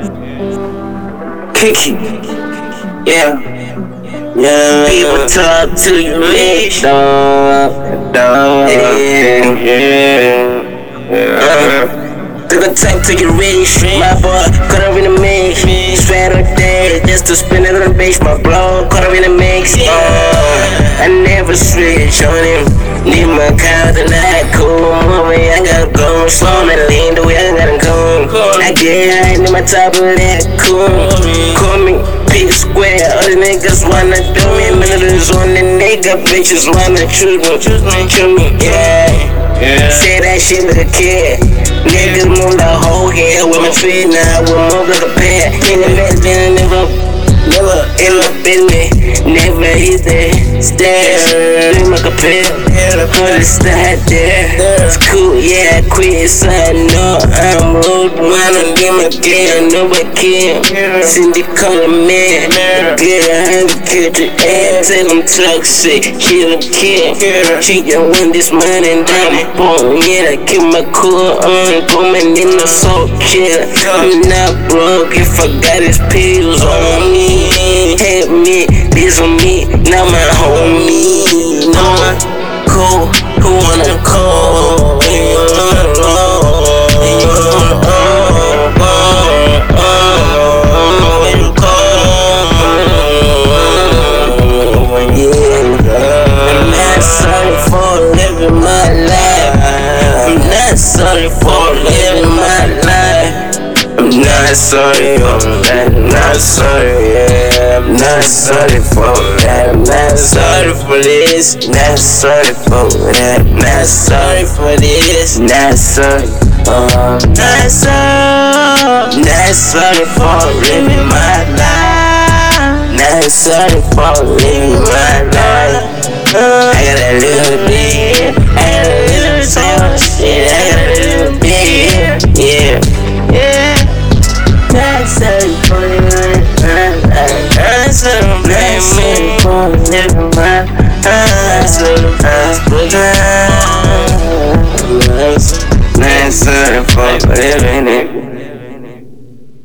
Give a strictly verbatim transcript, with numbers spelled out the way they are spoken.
Kick it. Yeah. Yeah. People talk to you rich. Dog. Dog. Yeah. Yeah. Yeah. Took a time to get rich. My boy caught up in the mix. Spent on days just to spend it on the beach. My bro caught up in the mix. Uh, I never switch on him. Need my car tonight, cool. Mommy, I gotta go. Slow and lean the way I gotta go. I get high in my top of that, cool. Call me P Square. Other niggas wanna do me. Millions on the nigga. Bitches wanna choose me. Choose me, choose me, yeah. Yeah. Say that shit like a kid. Niggas move the whole head with my feet now. I will move like a pad. In the best, then never, never end up in me. Never hit that stairs. Dream like a pill. Put it start there. It's cool, yeah, I quit. So I know I'm old. Wanna get my clear. Nobody care. Cindy calling man. Good, I have a kid to add. Tell them toxic. She don't care. She don't want this money down. Boom, yeah, I keep my cool on. Going in the soul killer. I'm not broke if I got his pills on me. Help me, this on me, not my homie. No, cool, who wanna call? You wanna roll? You wanna roll? When you call, yeah. I'm not sorry for living my life. I'm not sorry for living my life. I'm not sorry, I'm not sorry, yeah. I'm not sorry for that. I'm not sorry for this. Not sorry for that. Not sorry for this. Not sorry. Uh, not sorry. Not sorry for living my life. Not sorry for living my life. Uh, I got a little bit. I got a little sound shit. I got a little bit. Yeah. Yeah. Not sorry for living my life. Not sorry for living my life. Not sorry for living it.